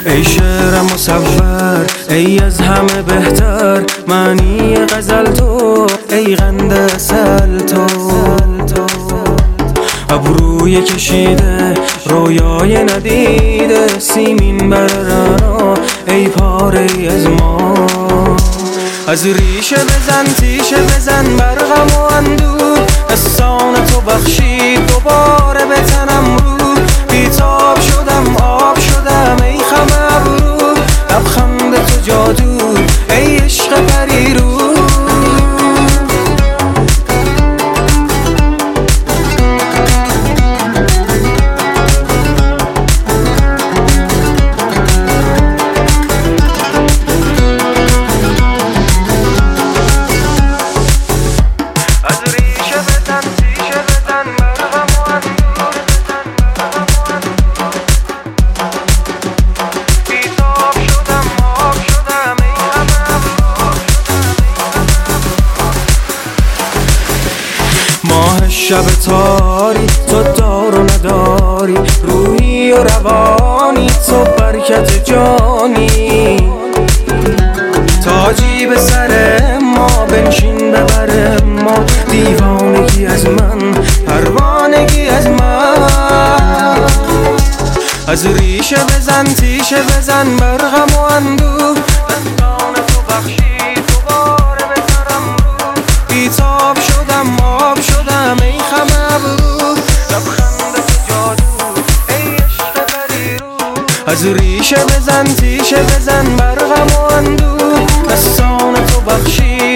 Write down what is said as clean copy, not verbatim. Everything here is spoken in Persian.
ای شعر مصور، ای از همه بهتر معنی غزل تو، ای قند عسل تو. ابروی کشیده رویای ندیده، سیمین بر رنا ای پاره از ما. از ریشه بزن تیشه بزن بر غم و اندوه، احسان تو بخشید دوباره به تنم رو. بیتاب شدم آب شدم ای خم ابرو، لبخند تو جادو ای عشق پریرو. ماه شب تاری تو دار و نداری، روحی و روانی تو برکت جانی. تاجی به سر ما بنشین ببر ما، دیوانگی از من پروانگی از من. از ریشه بزن تیشه بزن بر غم و اندوه، دستان تو بخشید دوباره به سرم رو. بیتاب شدم آب شدم ای خم ابرو، لبخند تو جادو ای عشق پریرو. از ریشه بزن تیشه بزن بر غم و اندوه، دستان تو بخشید